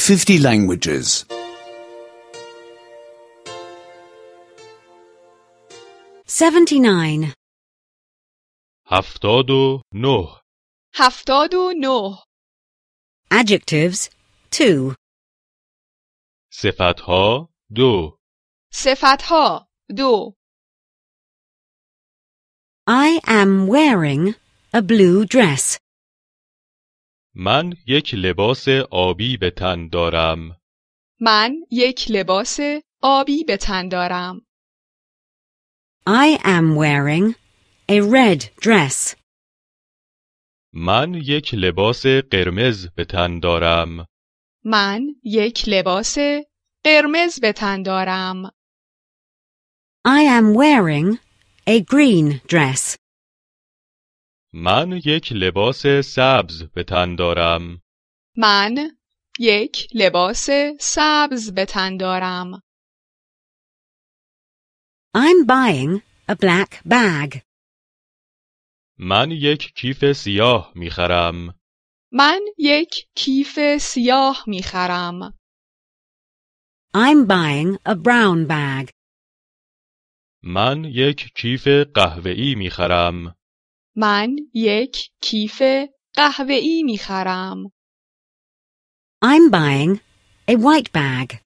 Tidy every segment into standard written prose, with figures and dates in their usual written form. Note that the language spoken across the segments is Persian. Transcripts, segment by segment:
50 languages. 79. 79. 79. Adjectives 2. صفتها 2. صفتها 2. I am wearing a blue dress. من یک لباس آبی به تن دارم. من یک لباس آبی به تن دارم. I am wearing a red dress. من یک لباس قرمز به تن دارم. من یک لباس قرمز به تن دارم. I am wearing a green dress. من یک لباس سبز به تن دارم. من یک لباس سبز به تن دارم. I'm buying a black bag. من یک کیف سیاه می خرم. من یک کیف سیاه می خرم. I'm buying a brown bag. من یک کیف قهوه‌ای می خرم. من یک کیف قهوه‌ای می خرم. I'm buying a white bag.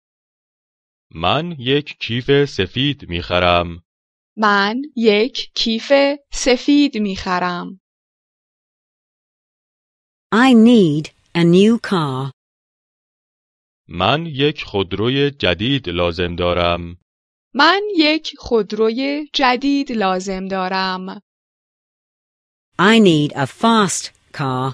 من یک کیف سفید می خرم. من یک کیف سفید می خرم. I need a new car. من یک خودروی جدید لازم دارم. من یک خودروی جدید لازم دارم. I need a fast car.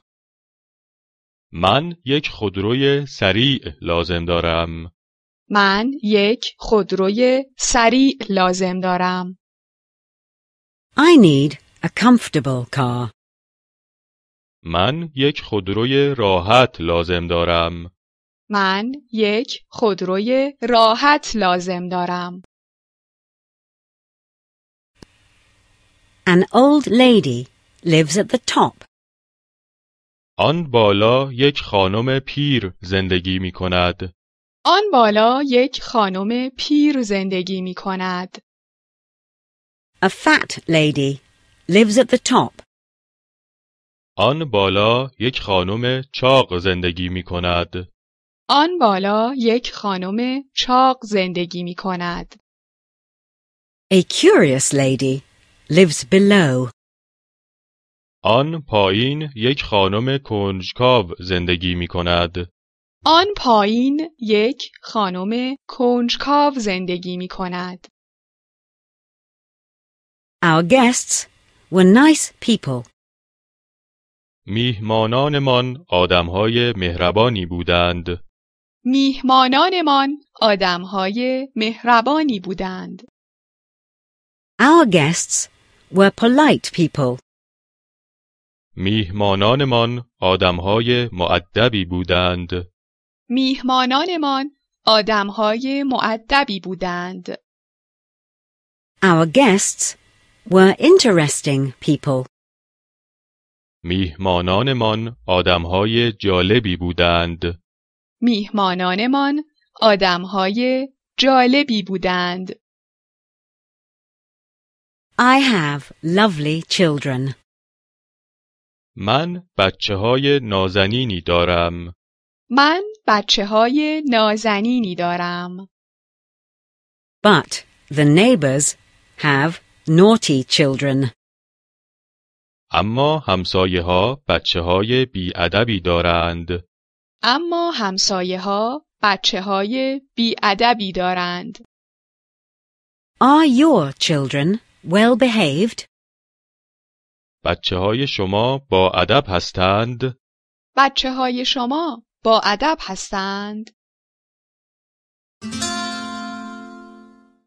من یک خودروی سریع لازم دارم. من یک خودروی سریع لازم دارم. I need a comfortable car. من یک خودروی راحت لازم دارم. من یک خودروی راحت لازم دارم. An old lady lives at the top. آن بالا یک خانم پیر زندگی می کند. آن بالا یک خانم پیر زندگی می کند. A fat lady lives at the top. آن بالا یک خانم چاق زندگی می کند. آن بالا یک خانم چاق زندگی می کند. A curious lady lives below. آن پایین یک خانم کنجکاو زندگی می کند. آن پایین یک خانم کنجکاو زندگی می کند. Our guests were nice people. میهمانانمان آدمهای مهربانی بودند. میهمانانمان آدمهای مهربانی بودند. Our guests were polite people. میهمانانمان آدمهای مؤدبی بودند. میهمانانمان آدمهای مؤدبی بودند. Our guests were interesting people. میهمانانمان آدمهای جالبی بودند. میهمانانمان آدمهای جالبی بودند. I have lovely children. من بچه‌های نازنینی دارم. من بچه‌های نازنینی دارم. But the neighbors have naughty children. اما همسایه‌ها بچه‌های بی‌ادبی دارند. اما همسایه‌ها بچه‌های بی‌ادبی دارند. Are your children well behaved? بچه‌های شما با ادب هستند؟ بچه‌های شما با ادب هستند؟